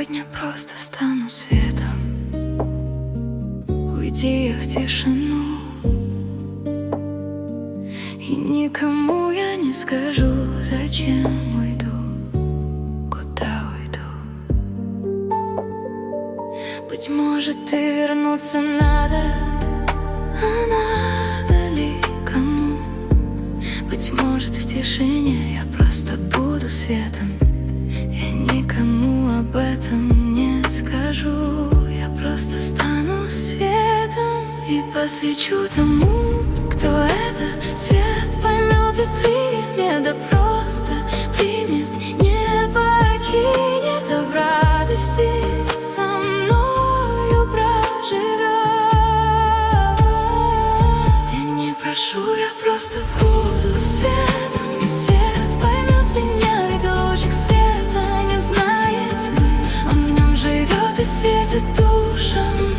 сегодня просто стану светом. Уйди я в тишину, и никому я не скажу, зачем уйду, куда уйду. Быть может, и вернуться надо, а надо ли кому? Быть может, в тишине я просто буду светом. Я никому об этом не скажу. Я просто стану светом и посвечу тому, кто этот свет поймет и примет. Да просто примет, не покинет, а в радости со мною проживет. Я не прошу, я просто буду светом, и свет поймет меня, ведь лучик света не знает тьмы. Он в нем живет и светит душам.